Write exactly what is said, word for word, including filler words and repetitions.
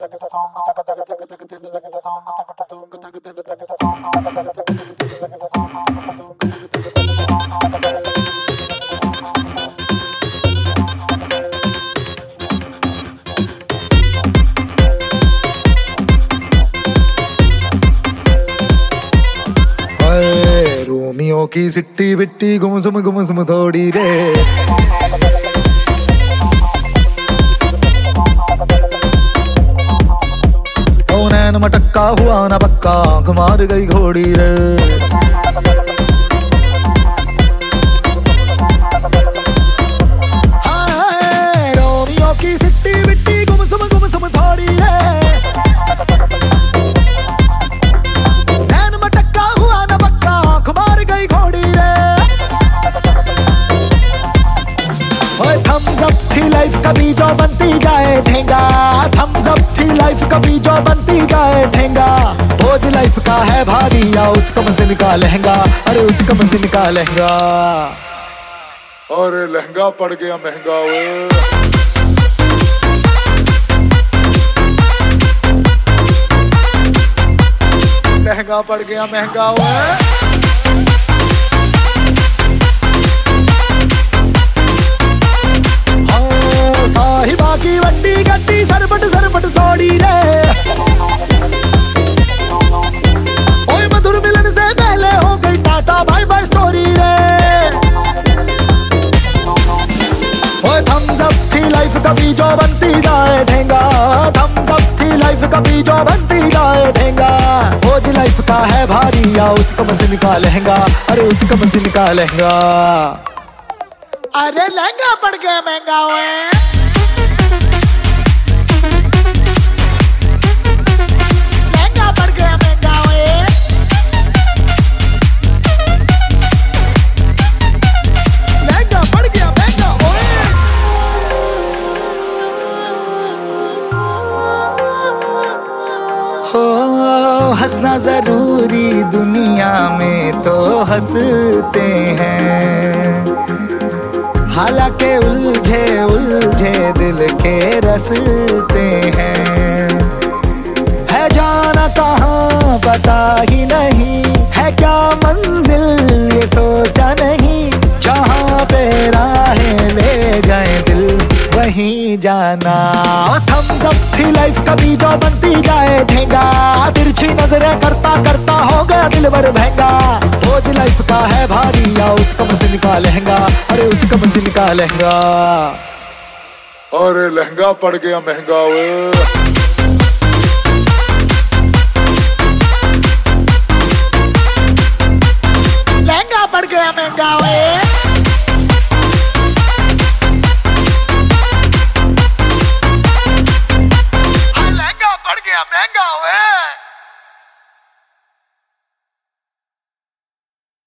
Romeo की सिट्टी बिट्टी गुमसुम गुमसुम थोड़ी रे, ओ नैन मटक्का हुआ ना पक्का, आंख मार गई घोड़ी रे। हाय रोमियो की सिट्टी बिट्टी गुमसुम गुमसुम थोड़ी रे, थम्स अप थी लाइफ कभी जो बनती जाए ठेंगा, थम्स अप थी लाइफ कभी जो बनती जाए ठेंगा। बोझ लाइफ का है भारी या उसका मशीन का लहंगा, अरे उसका मशीन का लहंगा, अरे लहंगा पड़ गया महंगा वे। लहंगा पड़ गया महंगा वे। साहिबा की वड्डी गड्डी सरपट सरपट थोड़ी रे, ओए मधुर मिलन से पहले हो गई टाटा बाय बाय स्टोरी रे। ओए थम्स अप थी लाइफ कभी जो बनती जाए ठेंगा, थम्स अप थी लाइफ कभी जो बनती जाए ठेंगा। बोझ लाइफ का है भारी या उसका मशीन का लहंगा, अरे उसका मशीन का लहंगा, अरे लहंगा पड़ गया महंगा वे। हंसना जरूरी दुनिया में तो हंसते हैं, हालांकि उलझे उलझे दिल के रसते हैं। है जाना कहाँ पता ही नहीं, है क्या मंजिल ये सोचा नहीं, जहाँ पे राहें ले जाए दिल वहीं जाना। थम्स अप थी लाइफ कभी जो बनती जाए ठेंगा, तिरछी नजरें करता करता हो गया दिल भर महंगा। बोझ लाइफ का है भारी या उसका मशीन का लहंगा, अरे उसका मशीन का लहंगा, अरे लहंगा पड़ गया महंगा वे। लहंगा पड़ गया महंगा वे। महंगा